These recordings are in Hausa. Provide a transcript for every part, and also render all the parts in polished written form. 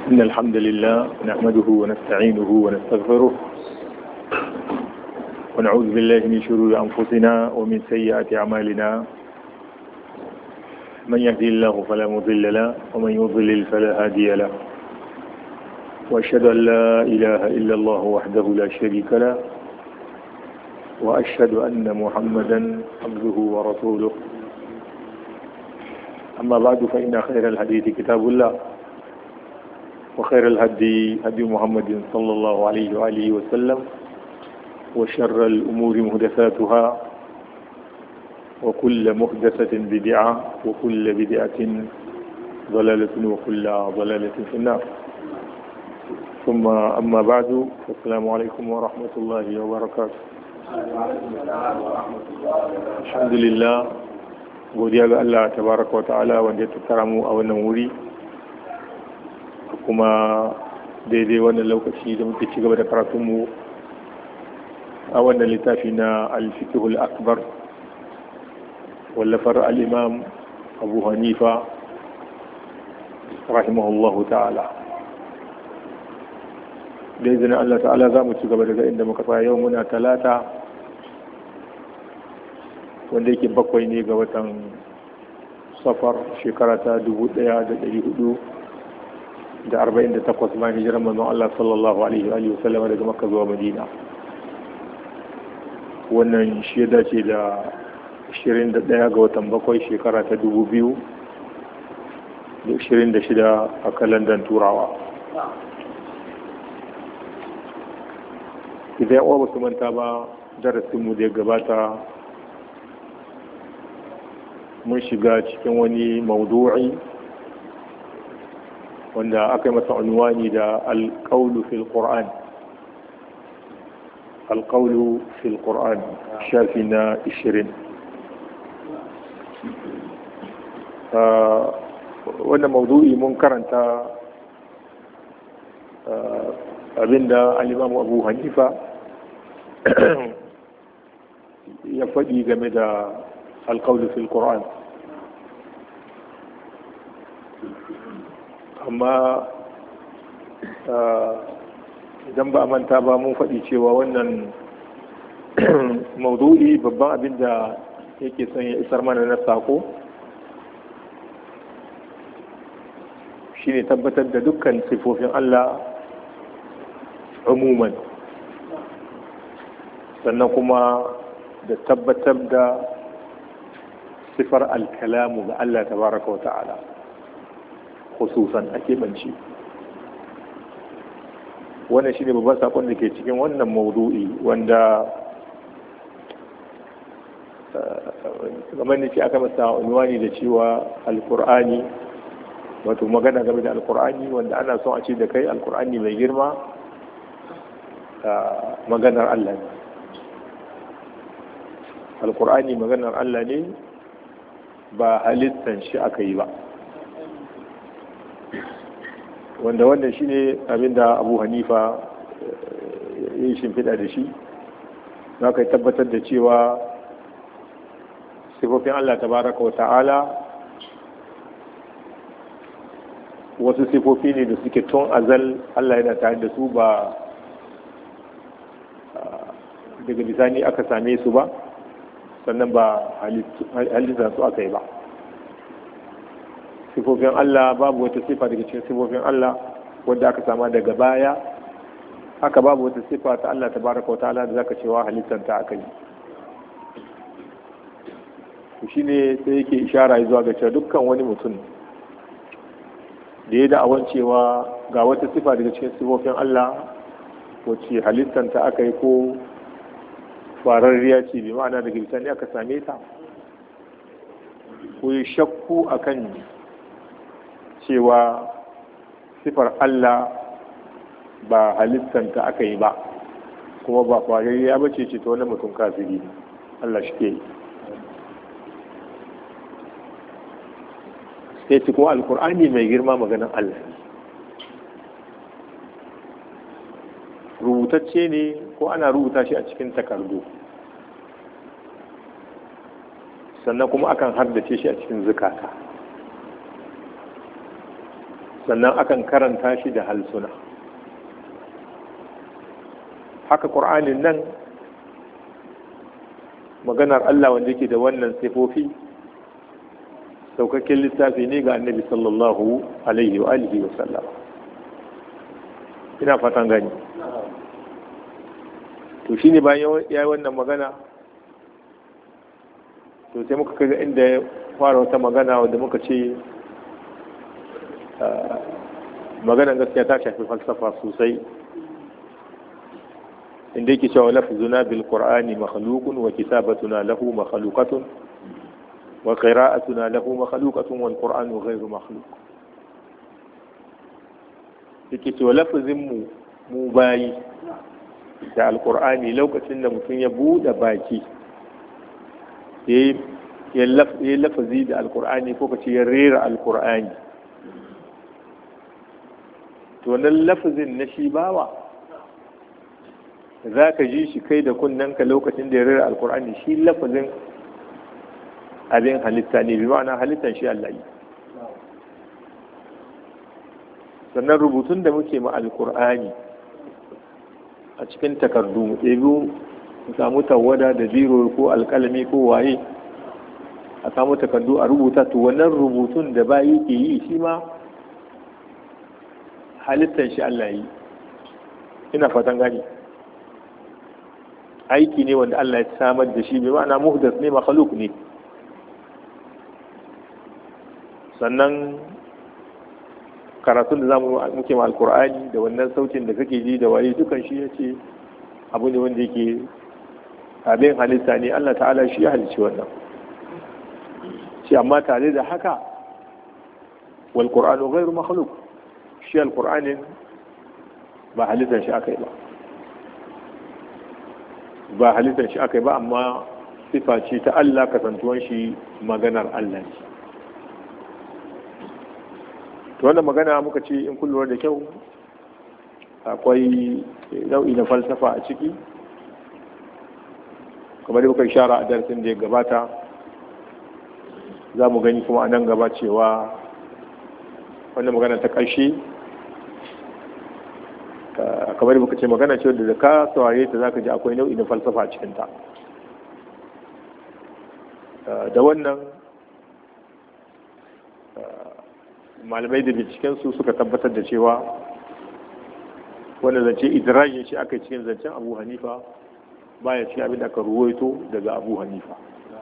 إن الحمد لله نحمده ونستعينه ونستغفره ونعوذ بالله من شرور أنفسنا ومن سيئات أعمالنا من يهدي الله فلا مضل له ومن يضلل فلا هادي له وأشهد أن لا إله إلا الله وحده لا شريك له وأشهد أن محمدا عبده ورسوله أما بعد فإن خير الحديث كتاب الله وخير الهدي هدي محمد صلى الله عليه وآله وسلم وشر الأمور محدثاتها وكل محدثة بدعة وكل بدعة ضلالة وكل ضلالة في النار ثم أما بعد السلام عليكم ورحمة الله وبركاته. الحمد لله godiya ga Allah tabaraka wa ta'ala wanda ya tattara mu a wannan wuri kuma daidai wannan lokaci da muke ci gaba da karatunmu a wannan littafi na al-fiqhul akbar wallafar al-imam Abu Hanifa rahimahullahu ta'ala. Da izinin Allah ta'ala za mu ci gaba daga inda muka tsaya. Yau muna talata wanda yake 7 ne ga watan safar shekara ta 1448 bayan hijirar manzon Allah sallallahu alaihi wa sallam daga Makka zuwa Madina. Wannan shi ya dace da 21 ga watan 7 shekara ta 2026 a kalandar Turawa. Idan yawa ba su manta ba, darasinmu da ya gabata mun shiga cikin wani maudu'i wanda aka yi masa unwani da alƙaulu fil Qur'an. Alƙaulu fil Qur'an shafi na 20. Wannan maudu'i mun karanta abinda al-Imam Abu Hanifa ya faɗi game da alƙaulu fil Qur'an. Amma idan ba a manta ba mun faɗi cewa wannan maudu'i babban abin da yake son ya isar mana na sako shine tabbatar da dukkan sifofin Allah umuman, sannan kuma da tabbatar da sifar alkalamu ga Allah tabaraka wa ta'ala khususan a keɓance. Wannan shi ne babban saƙon da ke cikin wannan maudu'i wanda kamar da ce aka masa unwani da cewa alkur'ani, wato magana game da alkur'ani wanda ana son a ce da kai alkur'ani mai girma maganar Allah ne. Alkur'ani maganar Allah ne, ba halittan shi aka yi ba, wanda wannan shi ne abinda Abu Hanifa ya yi shimfiɗa da shi. za ka tabbatar da cewa sifofin Allah tabaraka wa ta'ala wasu sifofi ne da suke tun azal Allah yana tare da su, ba daga bisani aka same su ba, sannan ba halitta su aka yi ba. Sifofin Allah babu wata sifa daga cikin sifofin Allah wadda aka sama daga baya, haka babu wata sifa ta Allah tabaraka wa ta'ala da zaka cewa halittanta aka yi. Shi ne sai yake ishara zuwa ga cewa dukkan wani mutum da ya da'awan cewa ga wata sifa daga cikin sifofin Allah wacce halittanta aka yi ko fararriya ce, bi ma'ana daga bisani aka same ta, ko yi shakku akan cewa sifar Allah ba halittanta aka yi ba kuma ba fararriya ba ce ta wani mutum kafiri. Allah shi ke yi. sai ci kuma alkur'ani mai girma maganin Allah rubutacce ne ko ana rubuta shi a cikin takardu, sannan kuma akan haddace shi a cikin zukata. sannan akan karanta shi da halsuna. Haka ƙur'anin nan maganar Allah wanda yake da wannan sifofi saukakken littafi ne ga annabi sallallahu alaihi wa alihi wa sallam. Ina fatan gani. To shine bayan ya yi wannan magana, to sai muka kai inda ya fara wata magana wanda muka ce maganar gaskiya ta shafi falsafa sosai, inda yake cewa lafzuna bil qur'ani makhluqun wa kitabatuna lahu makhluqatun wa qira'atuna lahu makhluqatun wal qur'anu ghayru makhluq. Yake cewa lafzin mu bayi da alqur'ani lokacin da mutum ya bude baki ya lafazi da alqur'ani ko kace ya rera alqur'ani, to wannan lafazin na shi bawa za ka ji shi kai da kunnanka lokacin da ya rera alkur'ani, shi lafazin abin halitta ne, bi ma'ana halittar shi Allah yi. Sannan rubutun da muke ma alkur'ani a cikin takardu mu ɗebi mu samu tawada da biro ko alkalami ko waye a samu takardu a rubuta, to wannan rubutun da bayi ke yi shi ma halittar shi Allah yi. Ina fatan gani. Aiki ne wanda Allah ya samar da shi, bai ma'ana muhdas ne, makhluk ne. Sannan karatun da zamu muke ma alqur'ani da wannan sautin da kake ji da waye dukan shi yace abu ne wanda yake abin halitta ne, Allah ta'ala shi ya halicci wannan shi. Amma tare da haka wal qur'anu ghayru makhluq, shi alqur'anin ba halittar shi akai ba, amma sifa ce ta Allah, kasantuwan shi maganar Allah ce. To wannan magana muka ce in kullum da kyau akwai nau'i na falsafa a ciki, kamar da muka ishara a darasin da ya gabata. Za mu gani kuma a nan gaba cewa wannan magana ta ƙarshe, kamar da muka ce magana ce da ka saurare ta zaka ji akwai nau'i na falsafa a cikinta. Da wannan malamai da bincikensu suka tabbatar da cewa wanda zance idrajin shi aka yi cikin zancen Abu Hanifa baya cikin abin da aka ruwaito daga Abu Hanifa,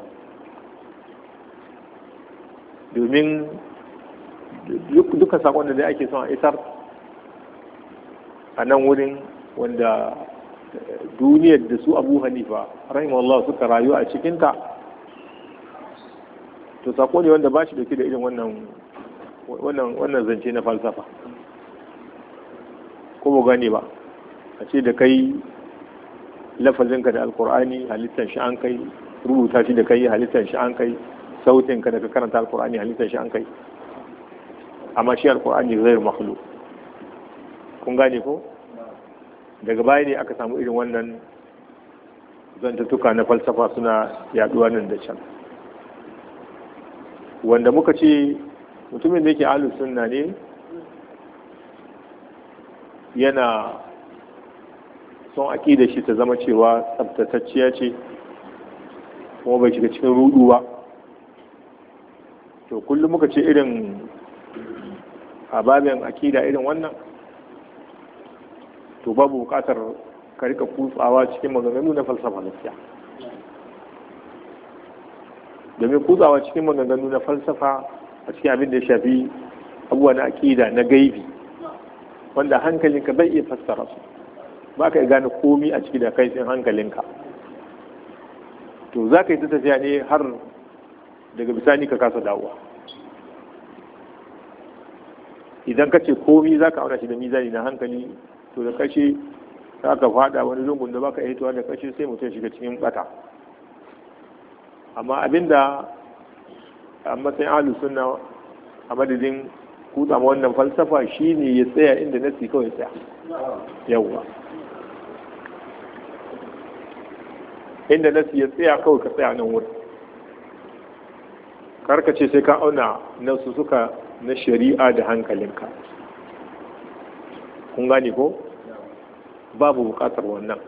domin duka sakon da ake son a isar a nan wurin, wanda duniyar da su Abu Hanifa rahimahullah suka rayu a cikinta, to sako ne wanda ba shi dauke da irin wannan zance na falsafa. Ko ba gane ba a ce da kai lafazinka da alkur'ani halittar shi an kai, rubuta shi da kai halittar shi an kai, sautinka da ka karanta alkur'ani halittar shi an kai, amma shi alkur'ani zai makhluq. Kun gane ko? Daga baya ne aka samu irin wannan zantattuka na falsafa suna yaduwa nan da can, wanda muka ce mutumin da yake ahlus sunna ne yana son aqida shi ta zama cewa tsabtatacciya ce kuma bai shiga cikin rudu ba. To kullum muka ce irin a babin aqida irin wannan, to babu bukatar ka rika kutsawa cikin maganganu na falsafa gaskiya, domin kutsawa cikin maganganu na falsafa a cikin abin da ya shafi abubuwa na aƙida na gaibi wanda hankalinka bai iya fassara su, ba ka gane komi a ciki da kai tsin hankalinka, to za ka yi ta tafiya ne har daga bisani ka kasa dawowa. Idan ka ce komi za ka auna shi da mizani na hankali, to da kashe za ka fada wani lungun da baka hitowa, da kashe sai mutum shiga cikin bata. Amma abinda a matsayin ahlus sunna a madadin kutsa ma wannan falsafa shine ya tsaya inda nasi kawai tsaya. Yawwa, inda nasi ya tsaya kawai ka tsaya nan wurin, karka ce sai ka auna nasu suka na shari'a da hankalinka. kun gane ko babu bukatar wannan,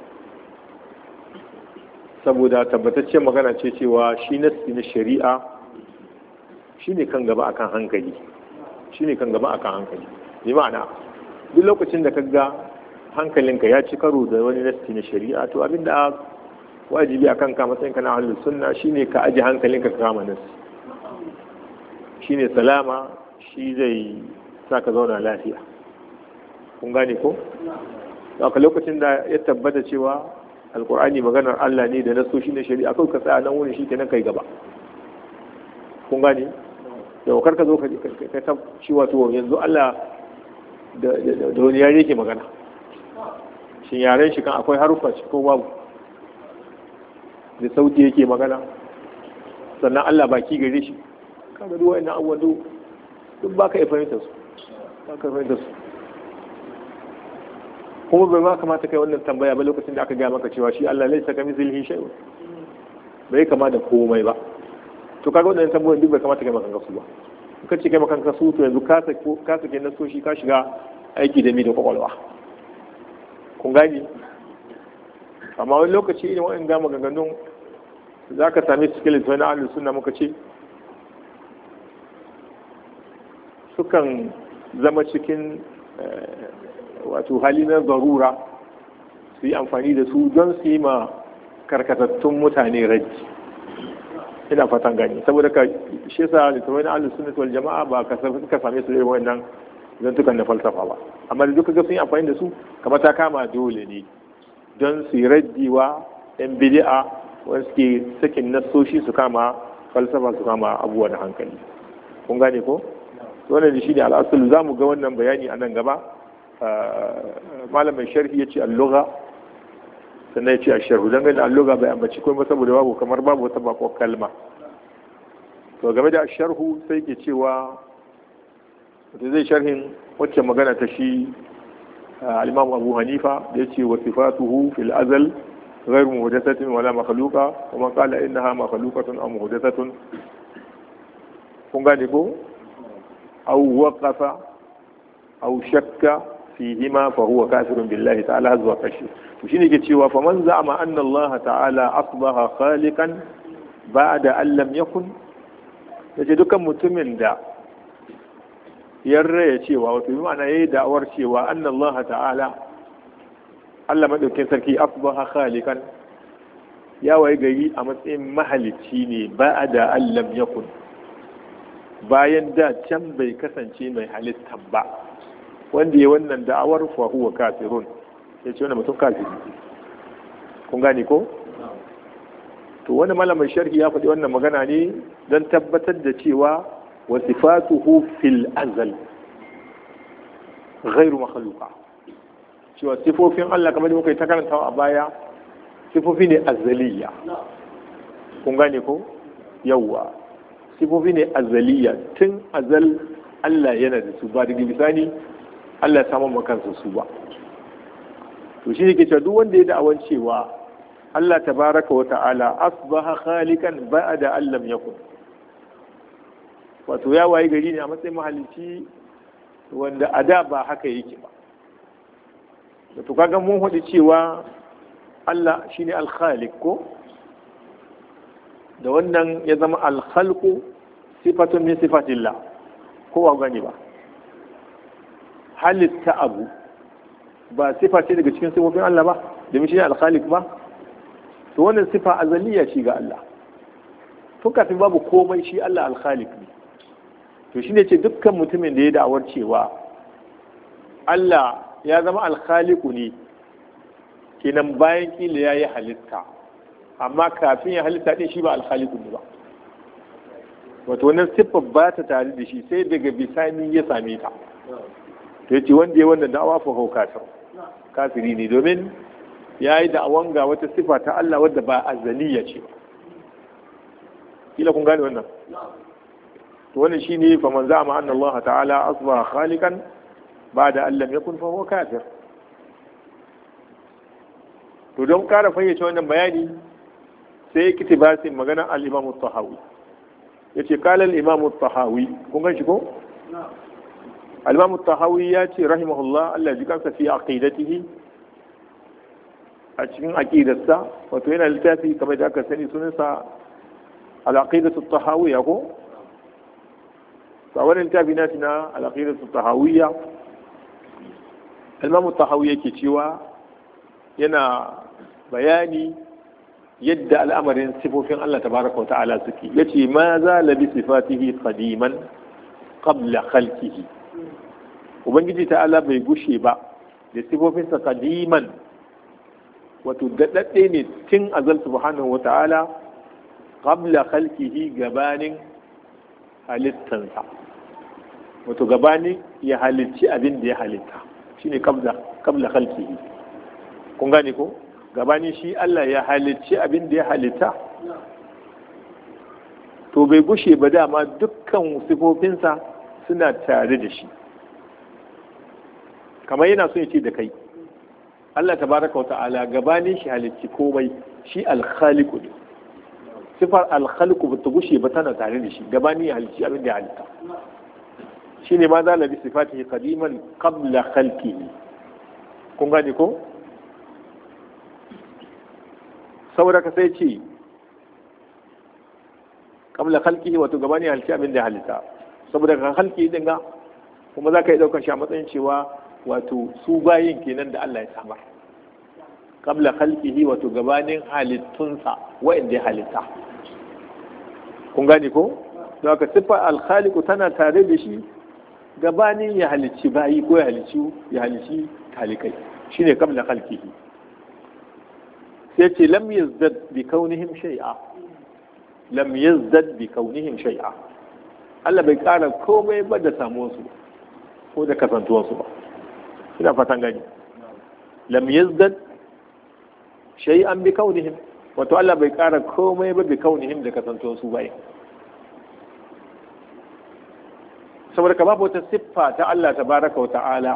saboda tabbataccen magana ce cewa shi nassi na shari'a shi ne kan gaba akan hankali, shi ne kan gaba akan hankali. bi ma'ana duk lokacin da ka ga hankalinka ya ci karo da wani nassi na shari'a, to abinda wajibi akan ka matsayin ka na ahlus sunna shine ka aje hankalinka ka kama nassi, shine salama, shi zai sa ka zauna lafiya. kun gane ko a lokacin da ya tabbata cewa alkur'ani maganar Allah ne da nasoshi na shari'a, kawai ka tsaya nan wurin shi kenan kai gaba. kun gane da wakar ka zo ka ta cewa to yanzu Allah da wani yare ke magana, shin yaren shi kan akwai harufa shi ko babu, da sauti yake magana, sannan Allah baki gare shi, kaga duk wa'annan abubuwan duk baka iya fahimta su, baka fahimta su. kuma bai ma kamata kai wannan tambaya ba lokacin da aka gaya maka cewa shi Allah laisa kamithlihi shay'un, bai kama da komai ba. to kaga wannan tambayoyin duk bai kamata kai makan kasu ba. ka ce kai makan kasu to yanzu ka sake nasoshi ka shiga aiki da mi da kwakwalwa. kun gani amma wani lokaci irin wa'in gama maganganun za ka sami cikin littafi na ahlus sunna muka ce sukan zama cikin wato hali na zarura, su yi amfani da su don su yi ma karkatattun mutane raji. ina fatan gani saboda ka shi yasa littafai na ahlus sunnah wal jama'a ba ka same su irin wannan zantukan na falsafa ba, amma da duka ga sun yi amfani da su kamar ta kama dole ne don su yi raddi wa yan bid'a wanda suke sakin nassoshi su kama falsafa, su kama abubuwa da hankali. kun gane ko wannan shi ne al'asulu. za mu ga wannan bayani a nan gaba. malamin sharhi ya ce al-lugha, sannan ya ce al-sharhu. dangane da al-lugha bai ambaci komai saboda babu kamar babu wata bako kalma. to game da al-sharhu sai ke cewa da zai sharhin wacce magana ta shi al-imam Abu Hanifa da yace wa sifatuhu fil azal غير محدثة ولا مخلوقة ومن قال إنها مخلوقة أو محدثة kun gane ko أو وقف أو شك فيهما فهو كافر بالله تعالى عز وجل. وشيني كتشوا فمن زعم أن الله تعالى أصبح خالقا بعد أن لم يكن. yace dukkan mutumin da yarra ya cewa wato bi ma'ana yayi da'awar cewa anna Allah ta'ala Allah madaukin sarki asbaha khaliqan ya waye gari a matsayin mahalicci ne ba'da an lam yakun, bayan da can bai kasance mai halittan ba. wanda ya wannan da'awar fa huwa kafirun, ya ce wannan mutum kafiri. kun gane ko to wani malamin sharhi ya faɗi wannan magana ne don tabbatar da cewa wa sifatuhu fil azal ghairu makhluqa, cewa sifofin Allah kamar da muka yi ta karantawa a baya sifofi ne azaliya. kun gane ko yawwa sifofi ne azaliya, tun azal Allah yana da su, ba da bisani Allah ya samu makansa su ba. to shi ne ke cewa duk wanda ya da'awan cewa Allah tabaraka wa ta'ala asbaha khaliqan ba'da an lam yakun, wato ya waye gari ne a matsayin mahalicci wanda a da ba haka yake ba. da to kaga mun hudu cewa Allah shine al-khaliq ko, da wannan ya zama al-khalqu sifatun min sifatillah ko ba gani ba. halitta abu ba sifa ce daga cikin sifofin Allah ba, domin shi ne al-khaliq ba. to wannan sifa azaliya shi ga Allah, tun kafin babu komai shi Allah al-khaliq ne. to shine ce dukkan mutumin da ya da'awar cewa Allah ya zama al-khaliqu ne kenan bayan kila yayi halitta, amma kafin ya halitta din shi ba al-khaliqu ne ba, wato wannan sifa ba ta tare da shi sai daga bisani ya same ta. to yace wanda ya wannan da'awa fa kafir, kafiri ne, domin yayi da'awan ga wata sifa ta Allah wadda ba azaliya ce. kila kun gane wannan. to wannan shine fa man za'ama anna Allah ta'ala asbaha khaliqan ba'da an lam yakun fa huwa kafir. to don kara fayyace wannan bayani sai kittibasin magana al-Imam al-Tahawi yace qala al-Imam al-Tahawi, kun gan shi ko al-imam at-tahawi ya ce rahimahullah Allah ji kansa fi aqidatihi a cikin aqidarsa wato yana littafi kamar da aka sani sunansa al-aqidatu at-tahawiyya ko a wannan littafi na al-aqidatu at-tahawiyya al-imam at-tahawi yake cewa yana bayani yadda al'amarin sifofin Allah tabaraka wa ta'ala suke yace ma za la bi sifatihi qadiman qabla khalqihi ubangiji ta'ala bai gushe ba da sifofinsa qadiman wato dadadde ne tun azal subhanahu wa ta'ala qabla khalqihi gabanin halittansa wato gabanin ya halicci abin da ya halitta shine qabla khalqihi kun gane ko gabani shi Allah ya halicci abin da ya halitta to bai gushe ba dama dukkan sifofinsa suna tare da shi kamar yana so ya ce da kai Allah tabaraka wa ta'ala gabanin shi halicci komai shi alkhaliqu ne sifar alkhaliqu ba ta gushe ba tana tare da shi gabanin ya halicci abin da ya halitta shine ma za la bi sifatihi qadiman qabla khalqihi kun gane ko saboda ka sai ce kabla halki wato gabani halki abin da halitta saboda ka halki din ga kuma za ka yi daukar shi a matsayin cewa wato su bayin kenan da Allah ya samar kabla halkihi wato gabanin halittunsa wa'inda ya halitta kun gane ko don haka siffa alkhaliku tana tare da shi gabanin ya halicci bayi ko ya halicci talikai shine kabla halkihi sai ce lam yazdad bi kaunihim shay'a lam yazdad bi kaunihim shay'a Allah bai kara komai ba da samuwar su ko da kasantuwar su ba ina fatan gani lam yazdad shay'an bi kaunihim wato Allah bai kara komai ba bi kaunihim da kasantuwar su bai saboda ka babu wata siffa ta Allah tabaraka wa ta'ala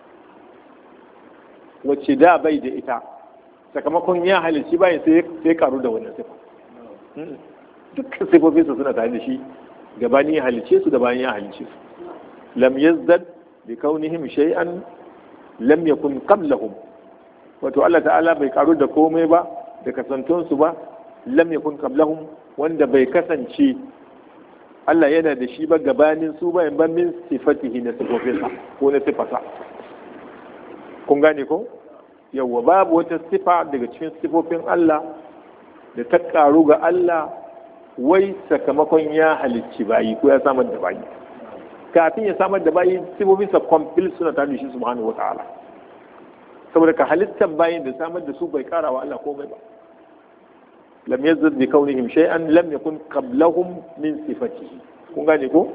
wacce da bai da ita sakamakon ya halicci bayan sai karu da wannan sifa dukkan sifofinsa suna tare da shi gabanin ya halicce su da bayan ya halicce su lam yazdad bi kaunihim shay'an lam yakun qablahum wato Allah ta'ala bai karu da komai ba da kasantuwan su ba lam yakun qablahum wanda bai kasance Allah yana da shi ba gabanin su bayan ban min sifatihi na sifofinsa ko na sifasa kun gane ko yawwa babu wata sifa daga cikin sifofin Allah da ta karu ga Allah wai sakamakon ya halicci bayi ko ya samar da bayi kafin ya samar da bayi sifofinsa complete suna tare da shi subhanahu wata'ala saboda ka halittar bayin da samar da su bai kara wa Allah komai ba lam yazdad bi kaunihim shay'an lam yakun qablahum min sifatihi kun gane ko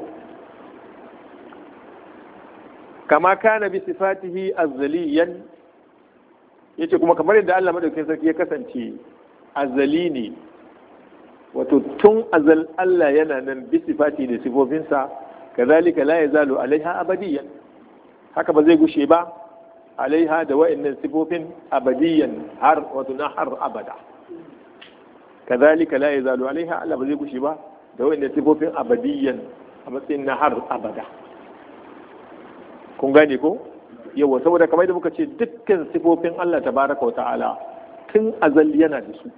kama kana bi sifatihi azaliyan yace kuma kamar yadda Allah madaukakin sarki ya kasance azali ne wato tun azal Allah yana nan bi sifati da sifofinsa kazalika la yazalu alaiha abadiyan haka ba zai gushe ba alaiha da wa'annan sifofin abadiyan har wato na har abada kazalika la yazalu alaiha Allah ba zai gushe ba da wa'annan sifofin abadiyan a matsayin na har abada kun gane ko yawa saboda kamar da muka ce dukkan sifofin Allah tabaraka wa ta'ala tun azal yana da su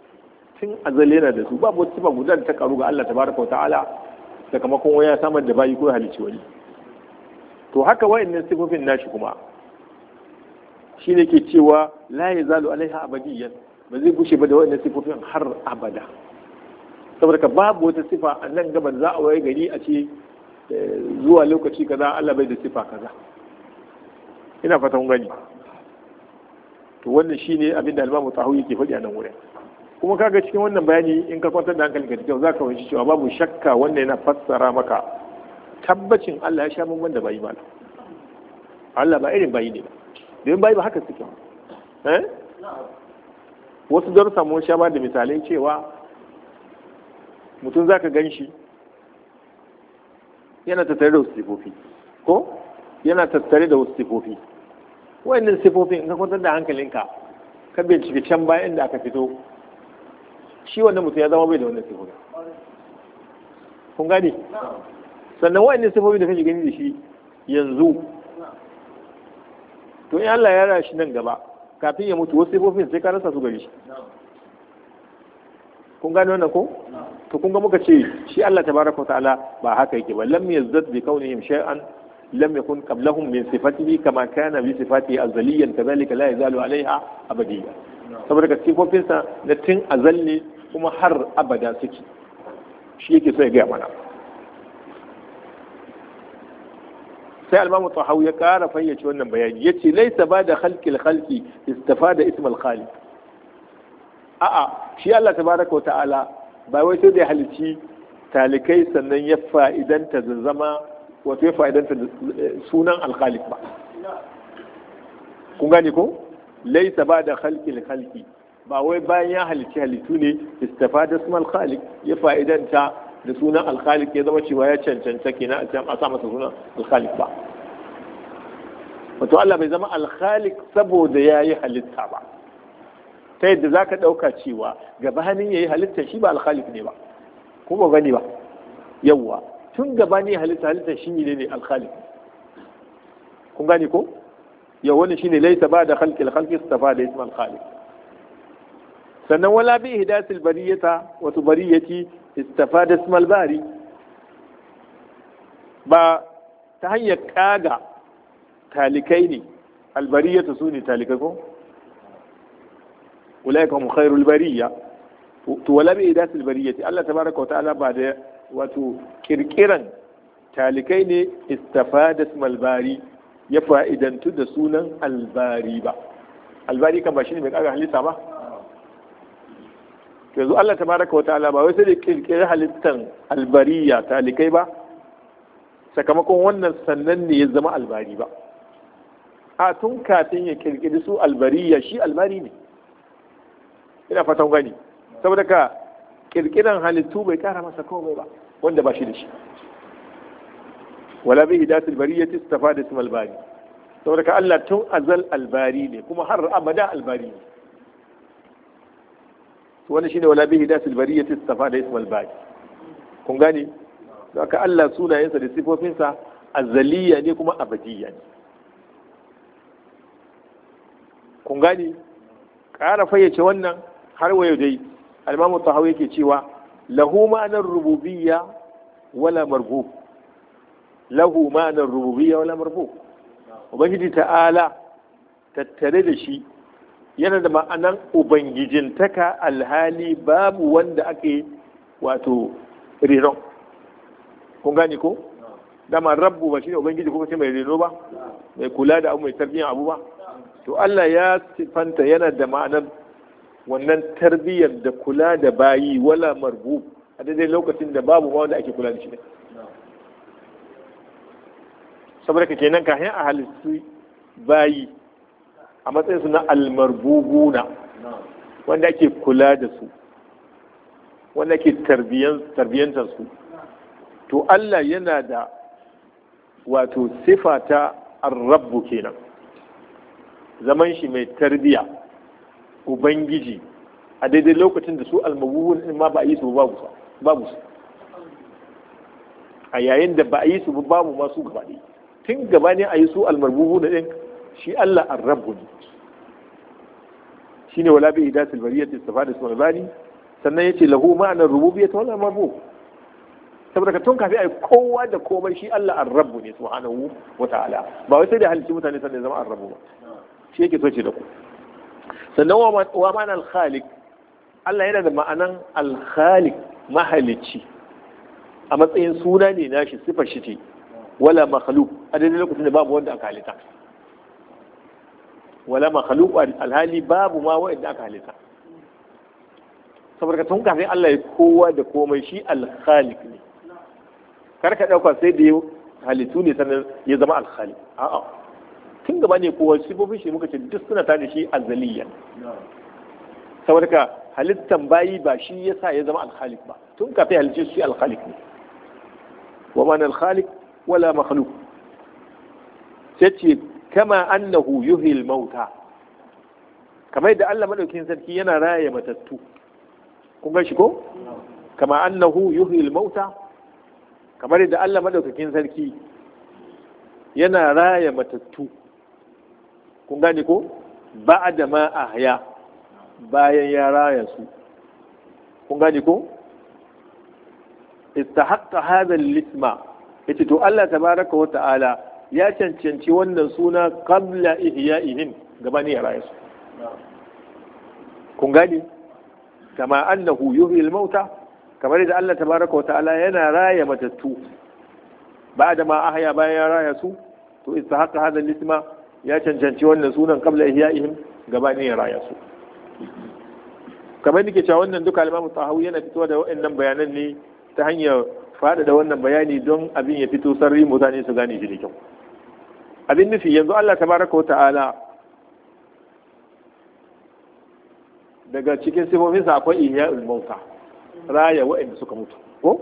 babu wata sifa guda da ta karu ga Allah tabaraka wa ta'ala sakamakon waya samar da bayi ko halicci wani to haka wayannan sifofin nashi kuma shine ke cewa la yazalu alaiha abadiyan ba zai gushe ba da wayannan sifofin har abada saboda ka babu wata sifa a nan gaban za a waye gari a ce zuwa lokaci kaza Allah bai da sifa kaza ina fatan gani to wannan shine abin da Imam Tahawi yake faɗi a nan wurin kuma kaga cikin wannan bayani in ka kwantar da hankalinka da kyau zaka fahimci cewa babu shakka wannan yana fassara maka tabbacin Allah ya sha mun da bayi ba Allah ba irin bayi ne ba don bayi ba haka suke wasu darussa mun sha ba da misalai cewa mutum zaka gan shi yana tattare da wasu sifofi ko yana tattare da wasu sifofi wayannan sifofin in ka kwantar da hankalinka ka bincike can bayan da aka fito shi wannan mutum ya zama bai da wannan sifofi kun gane sannan wa'annan sifofi da kake gani da shi yanzu to in Allah ya rashi nan gaba kafin ya mutu wasu sifofin sai ka rasa su gari shi kun gane wannan ko to kun ga muka ce shi Allah tabaraka wa ta'ala ba haka yake ba lam yazdad bi kaunihim shay'an lam yakun qablahum min sifatihi kama kana bi sifatihi azaliyan kadhalika la yazalu alaiha abadiyya saboda ka sifofin sa na tun azal ne kuma har abada suke shi yake so ya ga mana sai al-Imam Tahawi ya kara fayyace wannan bayani yace laysa bada khalqil khalqi istifada ism al-khaliq a'a shi Allah tabaraka wa ta'ala ba wai sai da halici talikai sannan ya fa'idanta da zama wato ya fa'idanta da sunan al-khaliq ba kun gane ko laysa bada khalqil khalqi ba wai bayan ya halici halittu ne istifada ism al-khaliq ya fa'idanta da sunan al-khaliq ya zama cewa ya cancanta kenan a sa masa sunan al-khaliq ba wato Allah bai zama al-khaliq saboda yayi halitta ba ta yadda za ka ɗauka cewa gabanin ya yi halittar shi ba alkhalik ne ba ko ba gani ba yawwa tun gabanin halittar shi ne alkhalik kun gani ko yau wani shi ne laisa ba da khalqil khalqi istafa da ismal khaliq sannan wala bi ihdasil bariyata wato bariyati istafa da ismal bari ba ta hanyar kaga talikai ne albariyata su ne talikai ko أولئك هم خير البرية ولا بإداة البرية الله تبارك وتعالى بعد وتكركرا تالكين استفاد اسم الباري يفائدا تدسونا الباري با الباري كما شيني بك أغا حليسا با yanzu Allah tabaraka wa ta'ala ba wai sai da kirkiri halittan albariya talikai ba sakamakon wannan sannan ne ya zama albari ba a tun kafin ya kirkiri su albariya shi albari ne ina fatan gani saboda ka kirkiran halittu bai kara masa komai ba wanda ba shi da shi wala bi hidatul bariyati istafada ism albari saboda ka Allah tun azal albari ne kuma har abada albari ne to wannan shine wala bi hidatul bariyati istafada ism albari kun gani haka Allah sunayensa da sifofinsa azaliya ne kuma abadiyya ne kun gani ƙara fayyace wannan har wayo dai al-Imam Tahawi yake cewa lahu ma'anar rububiyya wala marbub lahu ma'anar rububiyya wala marbub ubangiji ta'ala tattare da shi yana da ma'anan ubangijintaka alhali babu wanda ake wato renon kun gane ko dama rabbu ba shine ubangiji kuma ce mai reno ba mai kula da abu mai tarbiyyar abu ba to Allah ya sifanta yana da ma'anar wannan tarbiyyar da kula da bayi wala marbu a daidai lokacin da babu ma wanda ake kula da shi ne saboda ka kenan ka a halittu bayi a matsayin su na almarbubuna wanda ake kula da su wanda ake tarbiyyantar su to Allah yana da wato sifa ta ar-rabbu kenan zaman shi mai tarbiya ubangiji a daidai lokacin da su almabuhun in ma ba a yi su babu su a yayin da ba a yi su babu ma su gaba ɗaya tun gaba ne a yi su almarbuhu da ɗin shi Allah ar-rabbu ne shine wala bi hidatul bariyati istafada ismul bani sannan yace lahu ma'anar rububiyyah wal marbu saboda ka tun kafi ai kowa da komai shi Allah ar-rabbu ne subhanahu wa ta'ala ba wai sai da halicci mutane sannan zama ar-rabbu ba shi yake so ce da ku sannan wa ma'anar al-khaliq Allah yana da ma'anan al-khaliq mahalicci a matsayin suna ne nashi sifar shi ce wala makhluq a daidai lokacin da babu wanda aka halitta wala makhluq alhali babu ma wanda aka halitta saboda ka tun kafin Allah ya kowa da komai shi al-khaliq ne kar ka dauka sai da halittu ne sannan ya zama al-khaliq a'a tun gaba ne kowa sifofin shi muka ce duk suna tare da shi azaliyan saboda ka halittan bayi ba shi yasa ya zama al-khaliq ba tun kafin halicce shi al-khaliq ne wa man al-khaliq wala makhluq sai ce kama annahu yuhil mauta kamar yadda Allah madaukakin sarki yana raya matattu kun ga shi ko kama annahu yuhil mauta kamar yadda Allah madaukakin sarki yana raya matattu, kun gane ko, ba'da ma ahya, bayan ya raya su, kun gane ko, istahaqqa hadha al-isma, yace to Allah tabaraka wa ta'ala ya cancanci wannan suna qabla ihya'ihim, gabani ya raya su, kun gane, kama annahu yuhyi al-mauta, kamar yadda Allah tabaraka wa ta'ala yana raya matattu ba'da ma ahya, bayan ya raya su, to istahaqqa hadha al-isma, ya cancanci wannan sunan qabla ihya'ihim, gabani ya raya su. Kamar nake cewa wannan duka al-Imam Tahawi yana fitowa da waɗannan bayanan ne ta hanyar faɗa da wannan bayani don abin ya fito sarri mutane su gane shi da kyau. Abin nufi yanzu Allah tabaraka wa ta'ala daga cikin sifofinsa akwai ihya'ul mauta, raya waɗanda suka mutu ko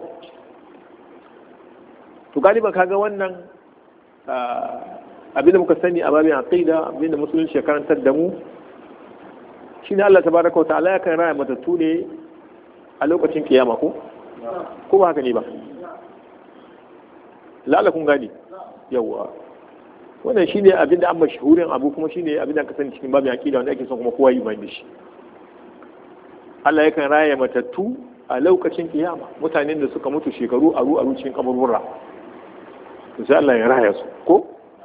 to galiban kaga wannan abin da muka sani a babin aqida, abin da musulunci ya karantar da mu shine Allah tabaraka wa ta'ala yakan raya matattu ne a lokacin kiyama ko ba haka ne ba, la'alla kun gani yawa, wannan shine abin da an mashhurin abu, kuma shine abin da aka sani cikin babin aqida wanda ake son kuma kowa yi bayan shi. Allah yakan raya matattu a lokacin kiyama, mutanen da suka mutu shekaru aru cikin kaburbura, to sai Allah ya raya su ko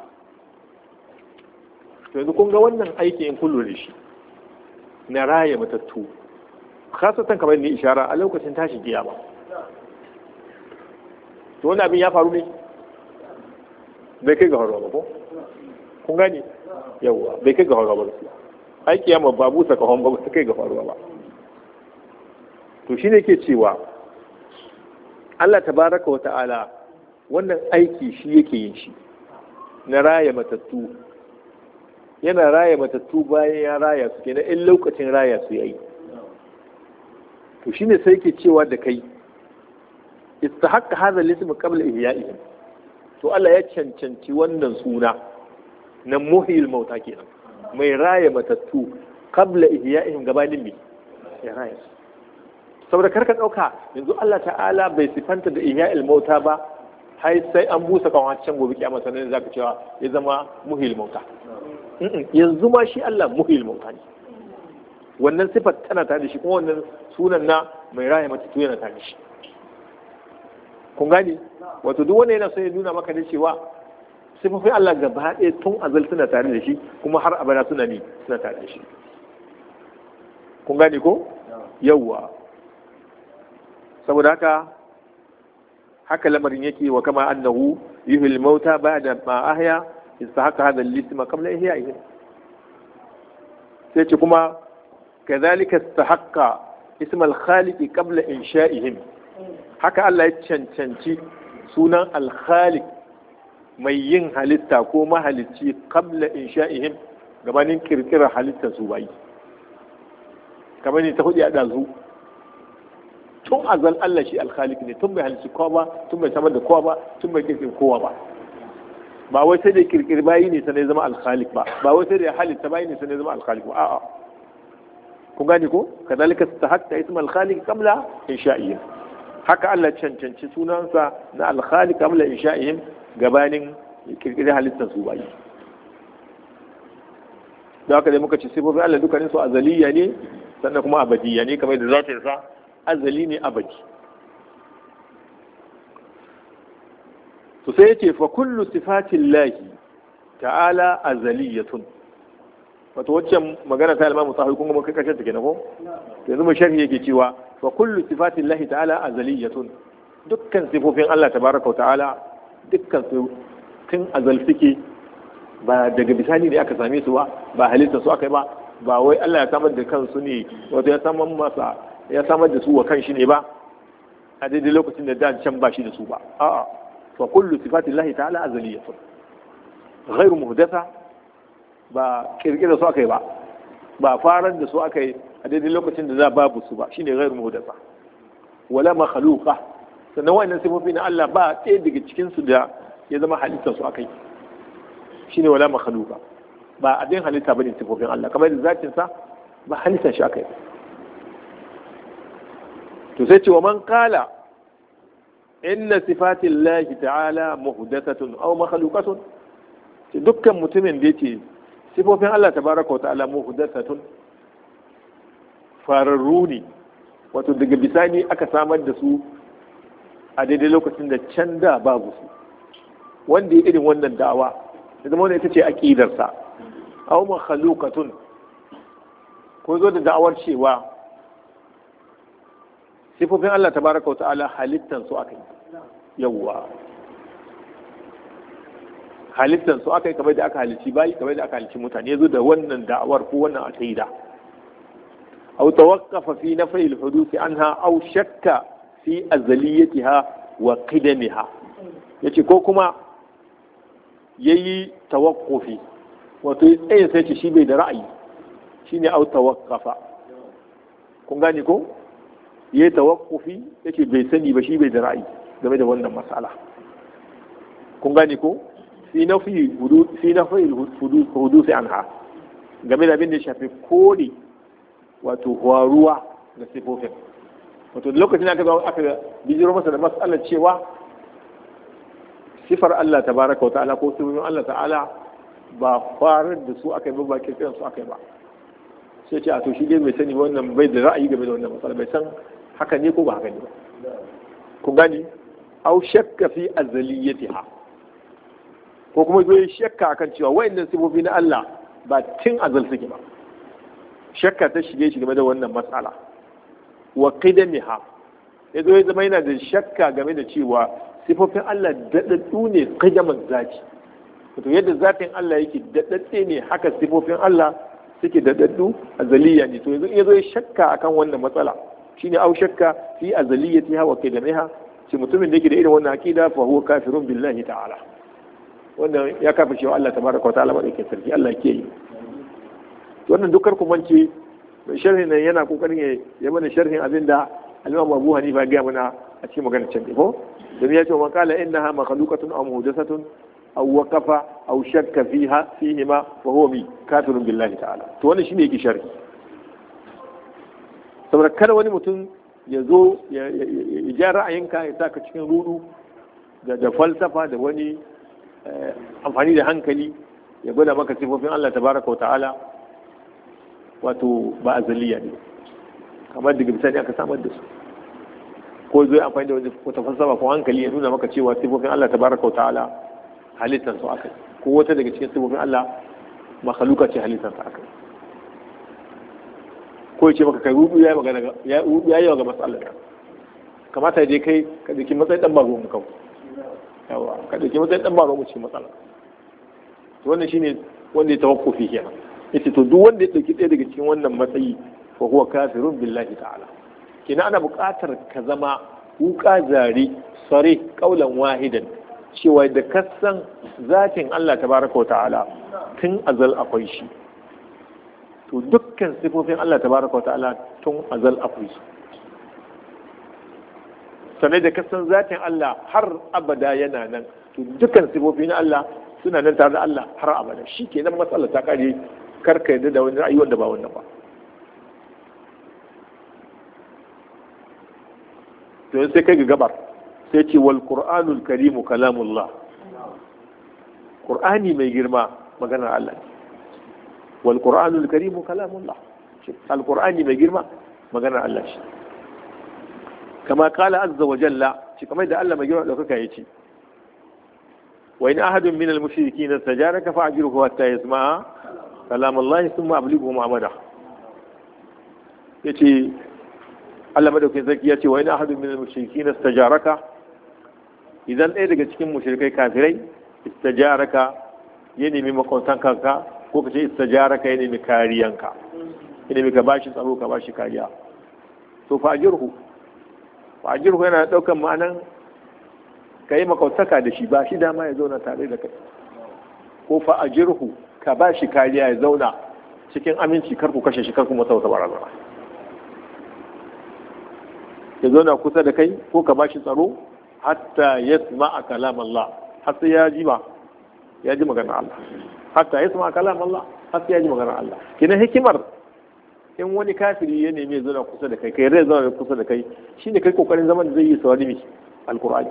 to yanzu kun ga wannan aiki in kullu da shi na raya matattu, khasatan kamar ni ishara a lokacin tashin kiyama, to wannan abin ya faru ne bai kai ga horo ba ko kun gane yawa, bai kai ga horo ba, ai kiyama ba busa kahon ba ta kai ga faruwa ba. To shine ke cewa Allah tabaraka wa ta'ala wannan aiki shi yake yin shi na raya matattu, yana raya matattu bayan ya raya su kenan in lokacin raya su yayi. To shine sai ke cewa da kai istahaqqa hadha al-ism qabla ihya'ihim, to Allah ya cancanci wannan suna na muhyil mauta kenan, mai raya matattu qabla ihya'ihim, gabanin me ya raya su. Saboda karka ɗauka yanzu Allah ta'ala bai sifanta da ihya'il mauta ba har sai an busa kawacin gobe kiyama sannan zaka cewa ya zama muhyil mauta. Yanzu ma shi Allah muhyil mauta ne, wannan sifar tana tare da shi, kuma wannan sunan na mai raya matattu yana tare da shi. Kun gani wato duk wanda yana so ya nuna maka da cewa sifofin Allah gaba ɗaya tun azal suna tare da shi, kuma har abada suna tare da shi. Kun gani ko yawwa, saboda haka lamarin yake, wa kama annahu yuhil mauta ba'da ma ahya istahaqqa hadha al-ism qabla ihya'ihim, sai ce kuma kadhalika istahaqqa ism al-khaliq qabla insha'ihim, haka Allah ya cancanci sunan al-khaliq mai yin halitta ko mahalicci qabla insha'ihim, gabanin kirkirar halittar su bai, kamar ne ta hudu a dazu tun azal Allah shi alkhalik ne, tun bai halicci kowa ba, tun bai samar da kowa ba, tun bai kirkiri kowa ba. Ba wai sai da kirkiri bayi ne sanai zama alkhalik ba, ba wai sai da halitta bayi ne sanai zama alkhalik ba, a'a. Ku gane ko? Kadalika istahaqqa ism alkhalik qabla insha'ihim. Haka Allah cancanci sunansa na alkhalik qabla insha'ihim, gabanin kirkiri halittar su bayi. Da haka dai muka ci sifofin Allah dukkanin su azaliya ne sannan kuma abadiyya ne, kamar da zatin sa azali ne abadi. To sai yace fa kullu sifatin lahi ta'ala azaliyatun, wato waccan magana ta Imam Tahawi kun ga kai kashe take na ko yanzu mu sharhi yake cewa fa kullu sifatin lahi ta'ala azaliyatun, dukkan sifofin Allah tabaraka wa ta'ala dukkan su tun azal suke, ba daga bisani ne aka same su ba halitta su aka yi ba wai Allah ya samar da kansu ne, wato ya samar da su wa kanshi ne ba a daidai lokacin da da can ba shi da su ba, a'a. Fa kullu sifatillahi ta'ala azaliyatun ghairu muhdatha, ba kirkira su aka yi ba farar da su aka yi a daidai lokacin da za babu su ba, shine ghairu muhdatha, wala makhluqa, sannan wannan sifofi na Allah ba ɗaya daga cikin su da ya zama halittar su aka yi, shine wala makhluqa, ba abin halitta bane sifofin Allah, kamar da zatin sa ba halittar shi aka yi. To sai ce wa man kala inna sifatillahi ta'ala muhdathatun aw makhluqatun, dukkan mutumin da yake sifofin Allah tabaraka wa ta'ala muhdathatun fararru ne, wato daga bisani aka samar da su a daidai lokacin da can da babu su, wanda ya irin wannan da'awa da zama ita ce aqidarsa, aw makhluqatun, ko zo da da'awar cewa sifofin Allah tabaraka wa ta'ala halittan su akai, yawwa halittan su akai kamar da aka halici bayi, kamar da aka halici mutane, yazo da wannan da'awar ko wannan aqida. aw tawaqqafa fi nafyi al-huduth anha aw shakka fi azaliyatiha wa qidamiha, yace ko kuma yayi tawaqqufi, wato tsayin sai ce shi bai da ra'ayi, shine aw tawaqqafa, kun gane ko yayi tawaqqufi yace bai sani ba, shi bai da ra'ayi game da wannan mas'ala, kun gane ko fi nafyi huduth anha, game da abin da shafi kore wato waruwa da sifofin, wato lokacin aka zo aka bijiro masa da mas'alar cewa sifar Allah tabaraka wa ta'ala ko sifofin Allah ta'ala ba farar da su aka yi ba kirkiran su aka yi ba, sai ce a to shi dai mai sani wannan bai da ra'ayi game da wannan matsala, bai san haka ne ko ba haka ne ba, kun gani au shakka fi azaliyatiha, ko kuma zai shakka akan cewa wayannan sifofi na Allah ba tun azal suke ba, shakka ta shige shi game da wannan matsala. Wa qidamiha, yazo ya zama yana da shakka game da cewa sifofin Allah daɗaɗɗu ne qidaman zati, to yadda zatin Allah yake daɗaɗɗe ne haka sifofin Allah suke daɗaɗɗu azaliya ne, to yazo ya shakka akan wannan matsala, shine au shakka fi azaliyatiha wa qidamiha, shi mutumin da yake da irin wannan aqida fa huwa kafirun billahi ta'ala, wannan ya kafa cewa Allah tabaraka wa ta'ala madaukakin sarki, Allah ke yi. Wannan dukkan kumance sharhin nan yana kokarin ya mana sharhin abinda al-Imam Abu Hanifa ya ga mana a cikin maganar can ko dan ya ce man qala innaha makhluqatun aw muhdathatun aw waqafa aw shakka fihima fa huwa kafirun billahi ta'ala, to wannan shine yake sharhi, saboda kada wani mutum ya zo ya ja ra'ayinka ya saka cikin rudu da falsafa da wani amfani da hankali ya gwada maka sifofin Allah tabaraka wa ta'ala wato ba azaliya ne, kamar daga bisani aka samar da su, ko zai amfani da wata falsafa ko hankali ya nuna maka cewa sifofin Allah tabaraka wa ta'ala halittar su akai, ko wata daga cikin sifofin Allah makhluka ce halittar su akai, ko ya ce maka kai rubu yayi magana ya yi ga matsalar ka, kamata dai kai ka dake matsayin dan baro mu kawai, yawa ka dake matsayin dan baro mu ce matsala, to wannan shine wanda ya tawaffufi kenan, yace to duk wanda ya dauki ɗaya daga cikin wannan matsayi fa huwa kafirun billahi ta'ala, kina ana buƙatar ka zama wuka zari sare kaulan wahidan cewa da kasan zatin Allah tabaraka wa ta'ala tun azal akwai shi, to dukkan sifofin Allah tabaraka wa ta'ala tun azal akwai su, sanai da kasan zatin Allah har abada yana nan, to dukkan sifofi na Allah suna nan tare da Allah har abada, shi kenan matsalar ta kare, karka yadda da wani ra'ayi wanda ba wannan ba. To sai kai ga gabar sai ce wal qur'anul karimu kalamullah, qur'ani mai girma maganar Allah ne, wal qur'anul karimu kalamullah, al qur'ani mai girma maganar Allah shi, kama kala azza wa jalla, shi kamar da Allah mai girma daukaka yace wa in ahadun min al mushrikin istajaraka fa'jirhu hatta yasma'a kalam Allah thumma ablighu ma'amada, yace Allah madaukakin sarki yace wa in ahadun min al mushrikin istajaraka, idan ɗaya daga cikin mushrikai kafirai istajaraka ya nemi makwautan kanka, ko ka ce istajaraka ya nemi kariyanka, ya nemi ka bashi tsaro ka bashi kariya, to fa'jirhu yana daukan ma'anan ka yi makautaka da shi, ba shi dama ya zauna tare da kai, ko fa'ajirhu ka ba shi kariya ya zauna cikin aminci, kar ku kashe shi, kar ku masa wata barazana, ya zauna kusa da kai ko ka ba shi tsaro hatta yasma'a kalam Allah, har sai ya ji magana Allah, hatta yasma'a kalam Allah, har sai ya ji magana Allah. Kina hikimar in wani kafiri ya nemi ya zauna kusa da kai, kai rai zauna kusa da kai, shine kai kokarin zaman da zai yi saurari alkur'ani.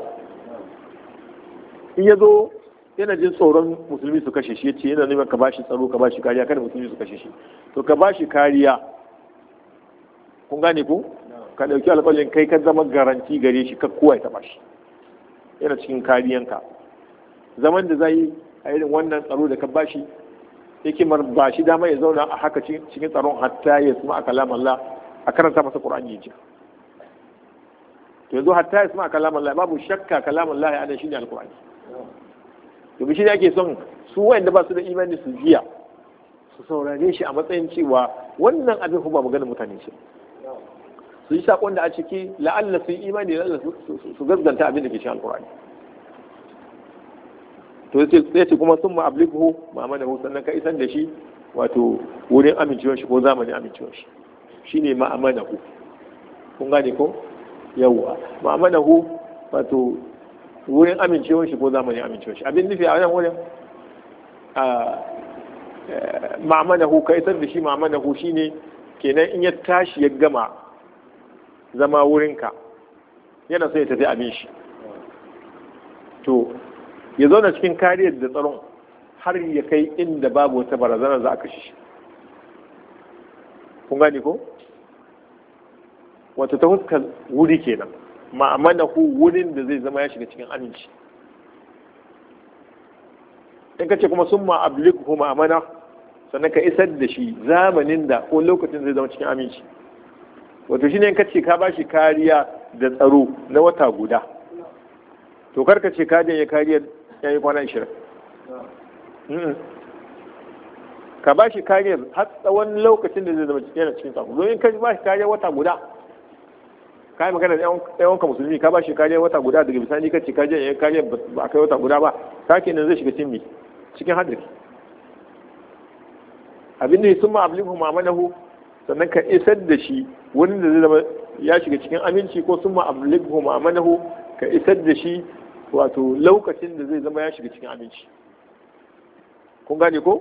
in ya zo yana jin tsoron musulmi su kashe shi, ya ce yana neman ka bashi tsaro, ka bashi kariya, kada musulmi su kashe shi, to ka bashi kariya. kun gane ko? ka ɗauki alƙawarin kai ka zama garanti gare shi, ka kowa ya taɓa shi, yana cikin kariyanka. zaman da zai a irin wannan tsaro da ka bashi, hikimar ba shi dama ya zauna a haka cikin tsaron hatta ya suma a kalam Allah, a karanta masa Qur'ani ya ji. to yanzu hatta ya suma a kalam Allah, babu shakka kalam Allah ya ana shine alqur'ani. to shi ne ake son su wanda ba su da imani su jiya su saurare shi a matsayin cewa wannan abin ba maganar mutane ce, su yi sakon da a ciki la'alla su yi imani, la'alla su gaskanta abin da ke cikin alqur'ani. to sai ce kuma sun ma'abliku ma'amanahu, sannan ka isan da shi wato wurin amincewar shi ko zamanin amincewar shi, shine ma'amanahu. kun gane ko? yawwa ma'amanahu wato wurin amincewar shi ko zamanin amincewar shi. abin nufi a wannan wurin ma'amanahu, ka isar da shi ma'amanahu shine kenan in ya tashi ya gama zama wurinka yana so ya tafi abin shi, to ya zauna cikin kariyar da tsaron har ya kai inda babu wata barazana za a kashe shi. kun gane ko? wata ta huskar wuri kenan, ma'amanahu wurin da zai zama ya shiga cikin aminci. in ka ce kuma sun ma'abliku ma'amana, sannan ka isar da shi zamanin da ko lokacin zai zama cikin aminci. wato shine in ka ce ka ba shi kariya da tsaro na wata guda, to karka ce ka janye kariyar ya yi kwana 20. ka ba shi kariyar har tsawon lokacin da zai zama yana cikin tsaro. domin ka ba shi kariyar wata guda, ka yi magana da yawanka musulmi, ka ba shi kariyar wata guda, daga bisani ka ce ka janye kariyar ba a kai wata guda ba, ka kenan zai shiga cikin hadari. abin da sun ma'ablihu ma'amanahu, sannan ka isar da shi wani da zai zama ya shiga cikin aminci, ko sun ma'ablihu ma'amanahu, ka isar da shi wato lokacin da zai zama ya shiga cikin aminci. kun gane ko?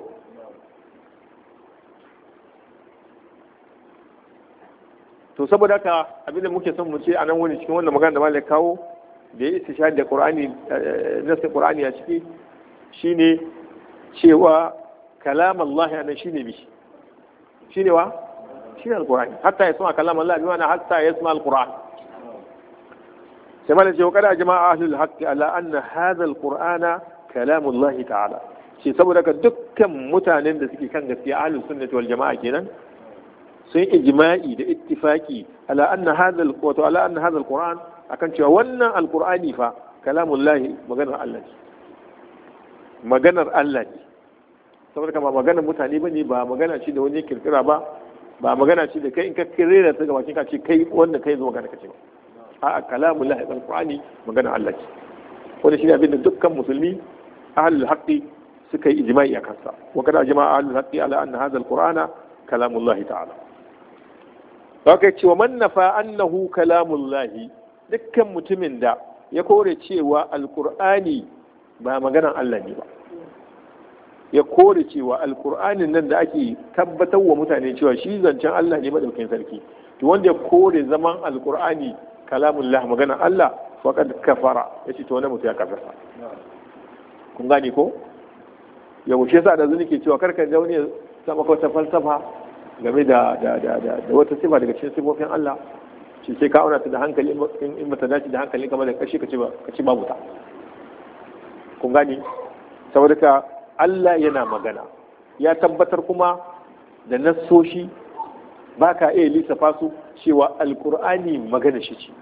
to saboda haka abinda muke son mu ce a nan wani cikin wannan magana da malai kawo da ya istishhad da Qur'ani, nasin Qur'ani a ciki, shine cewa kalam Allah yana shine bi shine wa shine al-Qur'ani, hatta yasma kalam Allah bi ma'ana hatta yasma al-Qur'an. sai malai ce kada jama'a ahlul haqq ala anna hadha al-Qur'ana kalam Allah ta'ala. shi saboda ka dukkan mutanen da suke kan gaskiya ahlus sunnah wal jama'a kenan sun ijma'i da ittifaki ala anna hadha al-Qur'an akan cewa wannan al-Qur'ani fa kalamullahi, maganar Allah ne, maganar Allah ne. saboda kama maganar mutane bane, ba magana ce da wani kirkira ba, ba magana ce da kai in ka kirera ta gaba ka ce kai wanda kai zo magana kace ba. a'a kalamullahi al-Qur'ani maganar Allah ce. wannan shine abin da dukkan musulmi ahlul haqqi suka yi ijma'i akan sa. wa kada jama'a ahlul haqqi ala anna hadha al-Qur'ana kalamullahi ta'ala. haka ce wa man nafa annahu kalamullahi, dukkan mutumin da ya kore cewa alqur'ani ba maganar Allah ne ba, ya kore cewa alqur'anin nan da ake tabbatar wa mutane cewa shi zancen Allah ne madaukakin sarki, to wanda ya kore zaman alqur'ani kalamullah maganar Allah, faqad kafara, yace to wannan mutum ya kafara. kun gane ko? yau shi yasa da zuni ke cewa karka ga wani sama ko ta falsafa game da wata sifa daga cikin sifofin Allah, shi sai ka auna ta da hankali, in mata dace da hankali kamar da kashi ka ci babu ta. kun gani? saboda ka Allah yana magana, ya tabbatar kuma da nassoshi ba ka iya lissafa su cewa alkur'ani magana shi ce.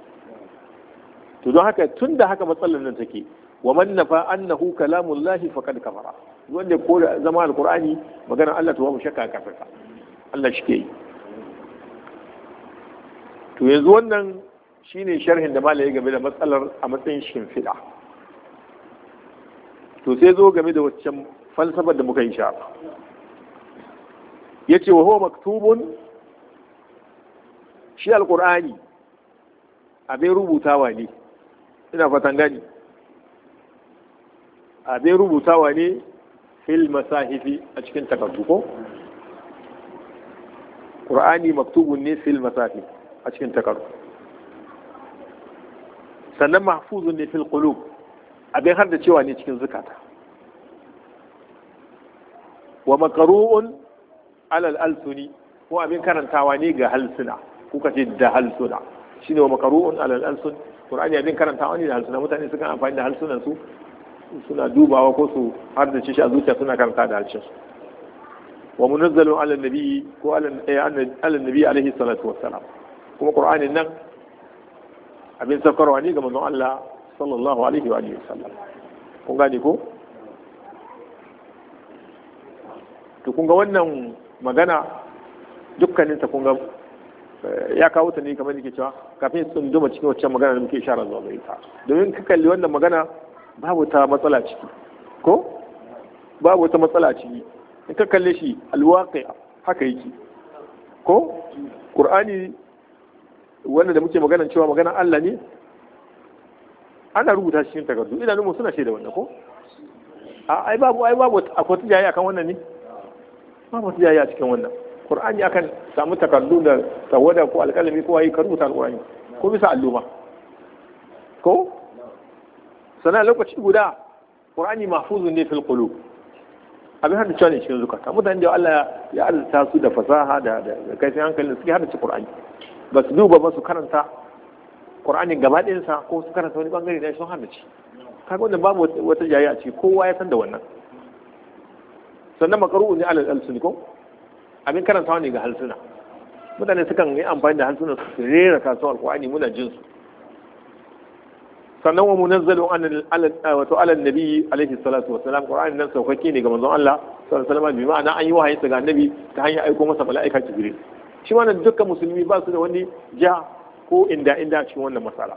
to don haka tun da haka matsalar nan take, wa man nafa annahu kalamullahi faqad kafara, wanda ko zama alkur'ani magana Allah to babu shakka kafirka. Allah shi ke yi. to yanzu wannan shine sharhin da malai game da matsalar a matsayin shimfiɗa. to sai zo game da waccan falsafar da muka yi sha. yace wa huwa maktubun, shi alqur'ani abin rubutawa ne, ina fatan gani, abin rubutawa ne fil masahifi, a cikin takardu ko Qur'ani maktubun ne fil masahif, a cikin takardu. sannan mahfuzun ne fil qulub abin har da cewa ne cikin zukata wa maqru'un ala al-alsuni ko abin karantawa ne ga halsuna kuka ce da halsuna shine wa maqru'un ala al-alsun qur'ani abin karantawa ne da halsuna mutane suka amfani da halsunan su suna dubawa ko su har da shi a zuciya suna karanta da halshin su wa munazzalun ala nabi ko ala nabi alaihi salatu wassalam kuma qur'anin nan abin saukarwa ne ga manzon Allah sallallahu alaihi wa alihi wasallam kun gane ko to kun ga wannan magana dukkanin ta kun ga ya kawo ta ne kamar yake cewa kafin sun duma cikin wacce magana da muke ishara zuwa gare ta domin ka kalli wannan magana babu ta matsala ciki ko babu wata matsala ciki in ka kalle shi alwaqi haka yake ko qur'ani wanda da muke magana cewa magana Allah ne ana rubuta shi cikin takardu idanun mu suna shaida wannan ko ai babu akwai tijayi akan wannan ne babu tijayi a cikin wannan qur'ani akan samu takardu da tawada ko alƙalami ko ayi ka rubuta alqur'ani ko bisa alluma ko sana lokaci guda qur'ani mahfuzun ne fil qulub abin hada cewa ne cikin zukata mutane da Allah ya arzuta su da fasaha da kaifin hankali suke hada ci qur'ani ba su duba ba su karanta qur'ani gaba ɗayansa ko su karanta wani bangare da sun hada ci kaga wannan babu wata jayya a ciki kowa ya san da wannan sannan maqru'un ne alal alsun ko abin karantawa ne ga halsuna mutane sukan yi amfani da halsuna su rera kasuwar alqur'ani muna jin su sannan wa munazzalun ala nabi alaihi salatu wassalam qur'ani nan saukake ne ga manzon Allah sallallahu alaihi wasallam bi ma'ana an yi wahayi ga annabi ta hanyar aiko masa mala'ika jibril shi wannan dukkan musulmi ba su da wani ja ko inda cikin wannan masala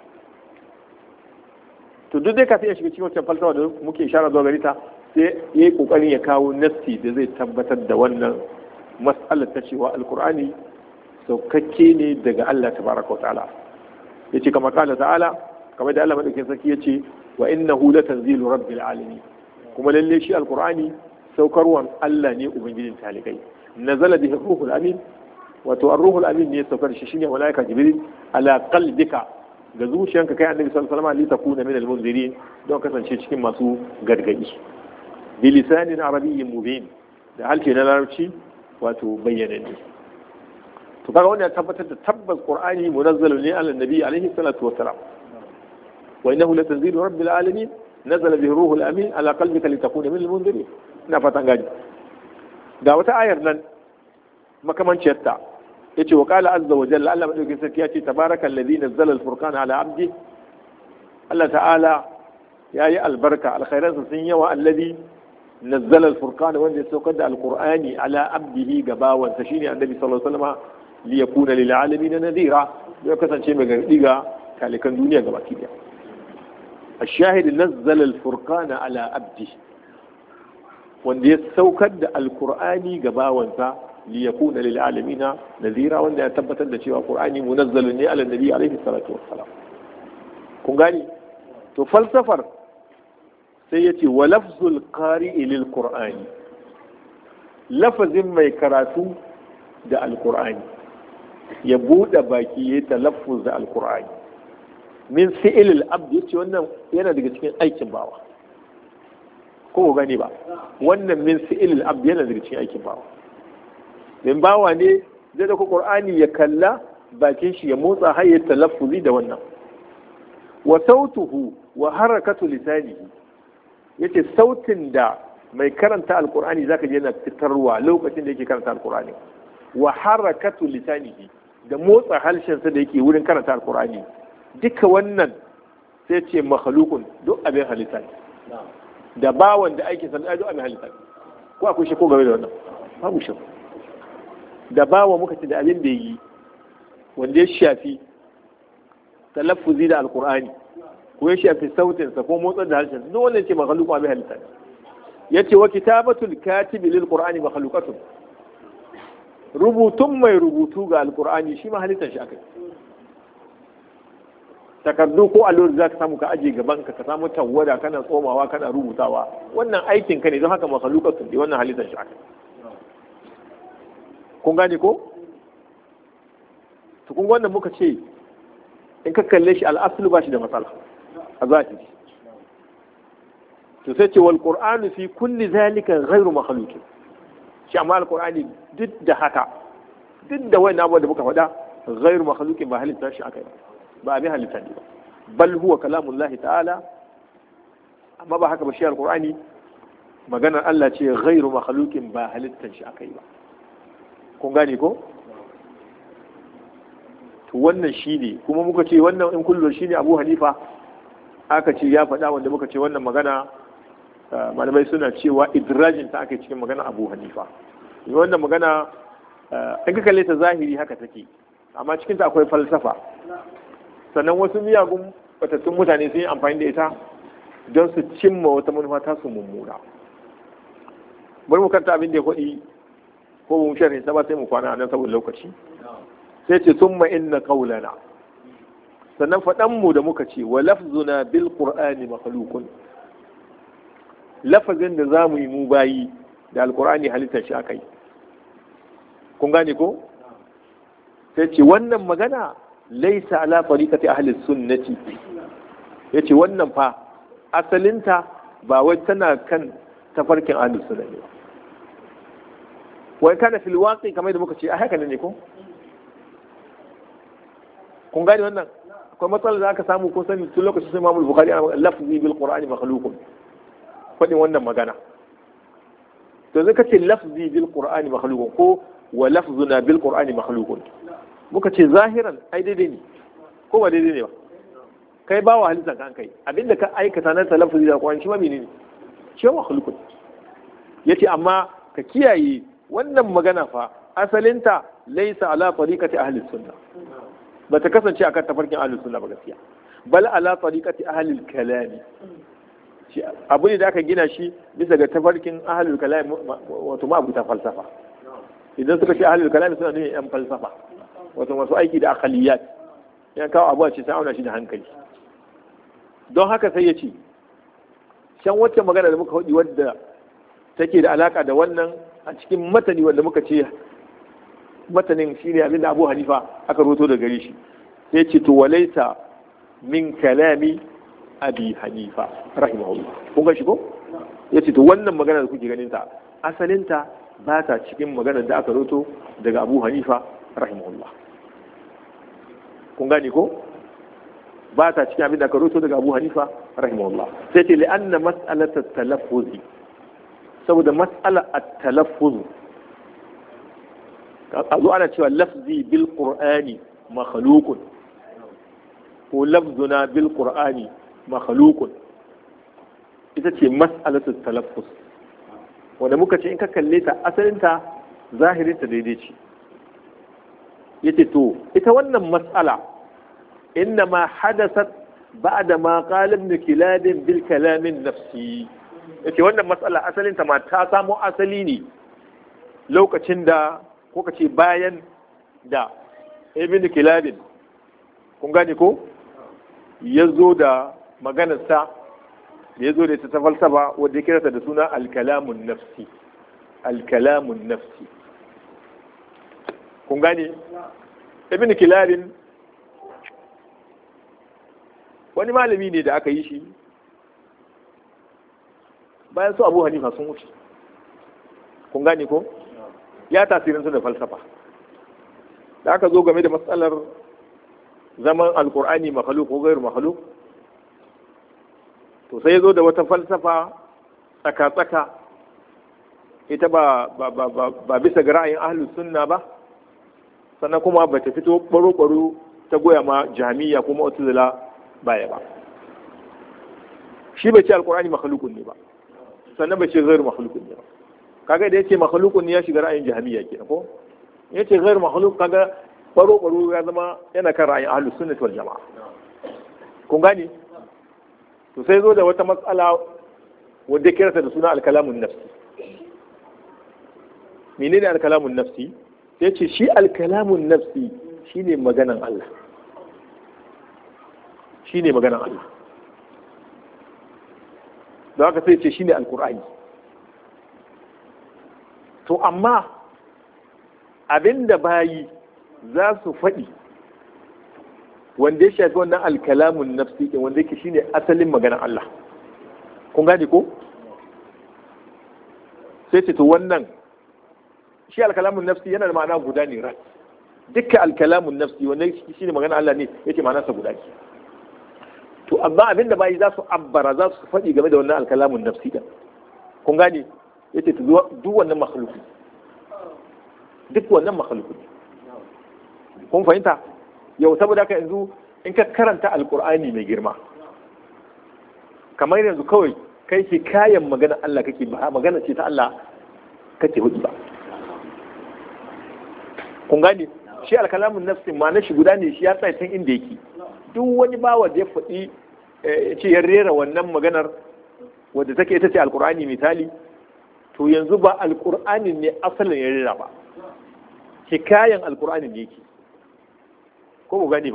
to duk dai kafin ya shiga cikin wancan falsafa da muke ishara zuwa gari ta sai yayi kokarin ya kawo nasti da zai tabbatar da wannan mas'alar ta cewa alqur'ani saukakke ne daga Allah tabaraka wa ta'ala yace kamar kala ta'ala kamar da Allah madaukakin sarki yace wa innahu latanzilu rabbil alamin kuma lalle shi alqur'ani saukarwan Allah ne ubangijin talikai nazala bihi ruhul amin wato ar-ruhul amin ne saukar shi shine malaika jibril ala qalbika ga zuciyanka kai annabi sallallahu alaihi wasallam li takuna min al-munzirin don kasance cikin masu gargadi bi lisanin arabiyyin mubin da halke na larabci wato bayyananne to kaga wannan ya tabbatar da tabbas qur'ani munazzalun ne ala nabi alaihi salatu wassalam wa innahu latanzilu rabbil alamin nazala bihi ruhul amin ala qalbika litakuna min al-munzirin ina fatan gani ga wata ayar nan makamanciyar ta yace wa qala azza wa jalla Allah madaukakin sarki yace tabarakal ladhi nazzala al-furqana ala abdi Allah ta'ala yayi albarka alkhairan sun yawa alladhi nazzala al-furqana wanda ya saukar da alqur'ani ala abdihi gabawan sa shine annabi sallallahu alaihi wasallam li yakuna lil alamin nadira ya kasance mai gargadi ga kalikan duniya gabaki daya الشاهد نزل الفرقان على عبده wanda ya saukar da alkur'ani ga bawansa li yakuna lil alamina nazira wanda ya tabbatar da cewa qur'ani munazzalun ne ala nabi alaihi salatu wassalam kun gani to falsafar sai yace wa lafzul qari'i lil qur'ani lafazin mai karatu da alkur'ani ya bude baki ya talaffuz da alkur'ani min fi'il al-abd yace wannan yana daga cikin aikin bawa ko gani ba wannan min fi'il al-abd yana daga cikin aikin bawa min bawa ne zai da qur'ani ya kalla bakin shi ya motsa har ya talaffuzi da wannan wa sautuhu wa harakatu lisanihi yace sautin da mai karanta alqur'ani zaka je yana fitarwa lokacin da yake karanta alqur'ani wa harakatu lisanihi da motsa halshen sa da yake wurin karanta alqur'ani duka wannan sai ce makhluqun duk abin halitta ne da bawan da aikin sa duk abin halitta ne ko akwai shi ko game da wannan babu shi da bawa muka ce da abin da yi wanda ya shafi talaffuzi da alqur'ani ko ya shafi sautin sa ko motsar da harshen duk wannan ce makhluqun abin halitta ne yace wa kitabatul katibi lil qur'ani makhluqatun rubutun mai rubutu ga alqur'ani shi ma halittar shi akai takardu ko allo za ka samu ka aje gaban ka samu tawwada kana tsomawa kana rubutawa wannan aikin ka ne don haka makhluqatun ne wannan halittar shi akai kun gane ko to kun wannan muka ce in ka kalle shi al'aslu ba shi da matsala a zahiri. To sai ce wal qur'anu fi kulli zalika ghairu makhluq, shi amma alqur'ani duk da haka, duk da wannan abu da muka faɗa, ghairu makhluq ba halitta shi akai ba abin halitta ne ba, bal huwa kalamullahi ta'ala. amma ba haka ba, shi alqur'ani maganar Allah ce ghairu makhluq ba halittan shi akai ba. kun gane ko? to wannan shine kuma muka ce wannan in kullu shine Abu Hanifa aka ce ya faɗa, wanda muka ce wannan magana malamai suna cewa idrajin ta aka cikin magana Abu Hanifa. wannan magana in ka kalle ta zahiri haka take, amma cikin ta akwai falsafa, sannan wasu miyagun batattun mutane sun yi amfani da ita don su cimma wata manufa ta su mummuna. bari mu karanta abin da ya faɗi, ko mu sharhi ta ba sai mu kwana nan saboda lokaci. sai ce summa inna qawlana, sannan faɗan mu da muka ce wa lafzuna bil qur'ani makhluqun, lafazin da zamu yi mu bayi da alqur'ani halitta shi akai. kun gane ko? sai ce wannan magana laisa ala tariqati ahli sunnati, yace wannan fa asalinta ba wai tana kan tafarkin ahli sunna ne, wai kana fil waqi kamar da muka ce a haka ne ko? kun gane wannan akwai matsalar da aka samu ko sani tun lokacin sai Imam Bukhari ana lafzi bil Qur'ani makhluqun, fadin wannan magana. to zai kace lafzi bil Qur'ani makhluqun ko wa lafzuna bil Qur'ani makhluqun, muka ce zahiran ai daidai ne ko ba daidai ne ba? kai ba wa halittar kan kai abinda ka aikata na talaffuzi da Qur'ani shi ma menene? shi ma makhluqun. yace amma ka kiyaye wannan magana fa asalinta laysa ala tariqati ahli sunnah, ba ta kasance akan tafarkin ahlus sunna ba gaskiya, bal ala tariqati ahlil kalami, shi abu ne da aka gina shi bisa ga tafarkin ahlul kalami, wato ma abuta falsafa. idan suka ce ahlul kalami suna nufin yan falsafa, wato masu aiki da akhliyat, ya kawo abu a ce sai auna shi da hankali. don haka sai ya ce shan wacce magana da muka faɗi wadda take da alaka da wannan a cikin matani wanda muka ce matanin shi ne abinda Abu Hanifa aka roto da gare shi, sai ce to walaita min kalami Abi Hanifa rahimahullah. kun ga shi ko? yace to wannan magana da kuke ganin ta asalinta ba ta cikin maganar da aka roto daga Abu Hanifa rahimahullah. kun gane ko? ba ta cikin abinda aka roto daga Abu Hanifa rahimahullah. sai ce li'anna mas'alat at-talaffuz, saboda mas'ala at-talaffuz a zo ana cewa lafzi bil qur'ani makhluqun ko lafzuna bil qur'ani makhluqun, ita ce mas'alatu talaffuz, wanda muka ce in ka kalle ta asalinta zahirin ta daidai ce. yace to ita wannan mas'ala inna ma hadasat ba'da ma qala ibn kilab bil kalam nafsi, yace wannan mas'ala asalinta ma ta samo asali ne lokacin da ko ka ce bayan da ibn kilabin, kun gane ko, ya zo da maganarsa da ya zo da ita ta falsafa wadda ya kirata da suna alkalamun nafsi. alkalamun nafsi, kun gane? ibn kilabin wani malami ne da aka yi shi bayan su Abu Hanifa sun wuce, kun gane ko? ya tasirinsu da falsafa. da aka zo game da matsalar zaman alkur'ani makhluk ko gairu makhluk, to sai ya zo da wata falsafa tsaka-tsaka, ita ba bisa ga ra'ayin ahlus sunna ba, sannan kuma ba ta fito baro-baro ta goya ma jami'a kuma mu'tazila baya ba. shi bai ce alkur'ani makhlukun ne ba, sannan bai ce gairu makhlukun ne ba. kaga da yace makhluqun ya shiga ra'ayin jahmiya kenan ko? yace ghair makhluq kaga baro ya zama yana kan ra'ayin ahlus sunnah wal jamaa. kun gane? to sai zo da wata matsala wanda kirata da suna al-kalamun nafsi. menene al-kalamun nafsi? yace shi al-kalamun nafsi shine maganan Allah, shine maganan Allah. da haka sai ce shine al-qur'ani. to amma abinda bayi za su faɗi wanda ya shafi wannan alkalamun nafsi din wanda yake shine asalin maganar Allah. Kun gane ko? Sai ce to wannan shi alkalamun nafsi yana da ma'ana guda ne ran. Dukkan alkalamun nafsi wanda shine maganar Allah ne yake ma'anarsa guda ce. To amma abinda bayi za su abbara za su faɗi game da wannan alkalamun nafsi din. Kun gane? Yace to duk wannan makhluki. Duk wannan makhluki. Kun fahimta? Yau saboda haka yanzu in ka karanta alkur'ani mai girma kamar yanzu kawai kai ke kayan magana Allah kake ba magana ce ta Allah kake hudu ba. Kun gane shi alkalamun nafsin ma na shi guda ne shi ya tsaya tun inda yake duk wani bawa da ya faɗi ce ya rera wannan maganar wadda take ita ce alkur'ani misali to yanzu ba alkur'ani ne asalin ya rera ba hikayan alkur'ani ne yake ko mu gani ba.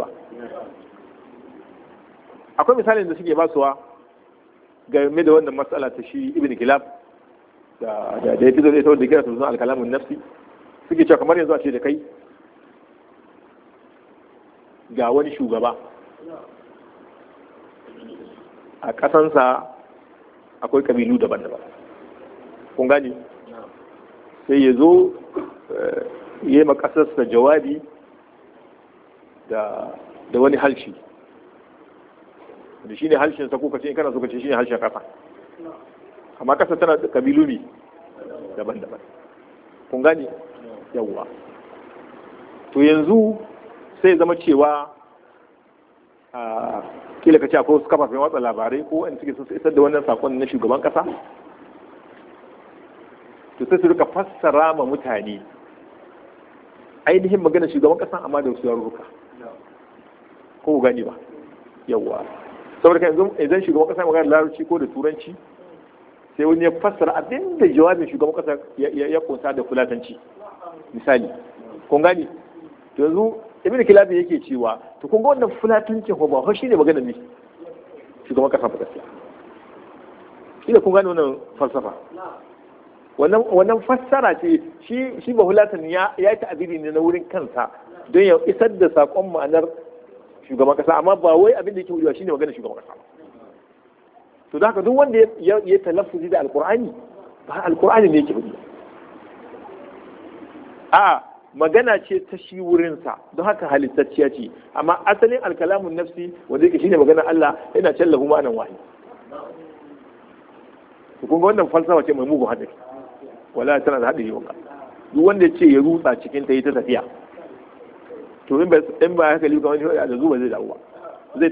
Akwai misalin da suke basuwa game da wannan matsala ta shi ibn kilab da ya fito da ita wadda kira sunan alkalamun nafsi suke cewa kamar yanzu a ce da kai ga wani shugaba a ƙasansa akwai ƙabilu daban-daban. Kun gani sai ya zo ya yi makasarsa jawabi da wani halshi da shi ne halshin sa kuka ce kana so ka ce shi ne halshin kasa amma kasa tana da kabilu ne daban-daban. Kun gani yawwa to yanzu sai zama cewa a kila ka ce akwai wasu kafafen watsa labarai ko wani suke sun isar da wannan sakon na shugaban kasa to sai su rika fassara ma mutane ainihin magana shugaban kasa amma da wasu yarurruka ko gani ba yawwa saboda kan idan shugaban kasa magana larabci ko da turanci sai wani ya fassara abin da jawabin shugaban kasa ya kunsa da fulatanci misali. Kun gani to yanzu ibn kilabi yake cewa to kun ga wannan fulatanci ko ba shi ne magana ne shugaban kasa ba gaskiya ila kun gani wannan falsafa wannan fassara ce shi ba hulatan ya yi ta'abiri ne na wurin kansa don ya isar da sakon ma'anar shugaban kasa amma ba wai abin da yake wucewa shine magana shugaban kasa to da haka duk wanda ya talaffuzi da alqur'ani ba alqur'ani ne yake wuce a magana ce ta shi wurinsa don haka halittacciya ce amma asalin alkalamun nafsi wanda yake shine magana Allah yana tallahu ma'anan wahi to kun ga wannan falsafa ce mai mugun hadari wala tana da hadari wanka duk wanda ya ce ya rutsa cikin ta yi ta tafiya to in ba haka lika wani da zuwa zai dawo zai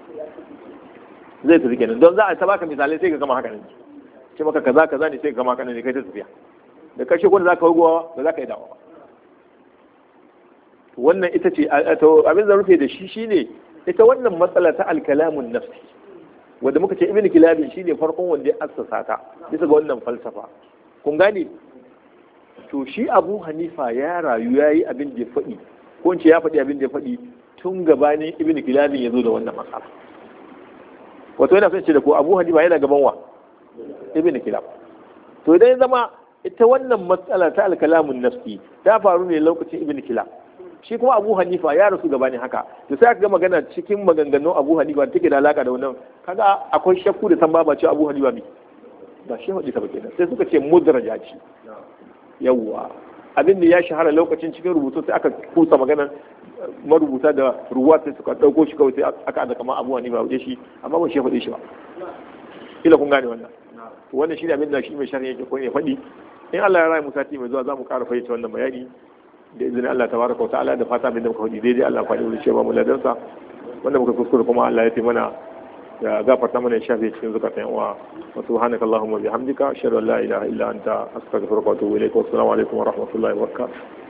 tafi kenan don za a ta baka misalai sai ka gama haka ne ce maka kaza ne sai ka gama haka ne kai ta tafiya da kashe ko da zaka hugowa ba za ka yi dawo ba. Wannan ita ce abin da rufe da shi shine ita wannan matsala ta alkalamun nafsi wanda muka ce ibn kilabin shine farkon wanda ya assasa ta bisa ga wannan falsafa. Kun gane to shi Abu Hanifa ya rayu yayi abin da ya faɗi ko in ce ya faɗi abin da ya faɗi tun gabanin ibn kilabin ya zo da wannan matsala. Wato yana son ce da ko Abu Hanifa yana gaban wa ibn kilab. To idan ya zama ita wannan matsala ta alkalamun nafsi ta faru ne lokacin ibn kilab shi kuma Abu Hanifa ya rasu gabanin haka to sai aka ga magana cikin maganganun Abu Hanifa take da alaka da wannan kaga akwai shakku da tambaba cewa Abu Hanifa bi ba shi hadisi ba kenan sai suka ce mudraja ce yawwa abin da ya shahara lokacin cikin rubutu sai aka kusa maganar marubuta da ruwa sai suka dauko shi kawai sai aka ada kamar Abu Hanifa ya shi amma ba shi faɗi shi ba kila kun gane wannan shi ne abin da shi mai sharhi yake ko ya faɗi in Allah ya raya mu sati mai zuwa za mu ƙara fahimta wannan bayani da izinin Allah tabaraka wa ta'ala da fata abin da muka faɗi daidai Allah faɗi wani cewa mu ladansa wanda muka kuskure kuma Allah ya fi mana ya gafarta mana ya shafe cikin zukatan uwa wa subhanaka allahumma bihamdika ashhadu an la ilaha illa anta astaghfiruka wa atubu ilaik wa assalamu alaikum wa rahmatullahi wa barakatuh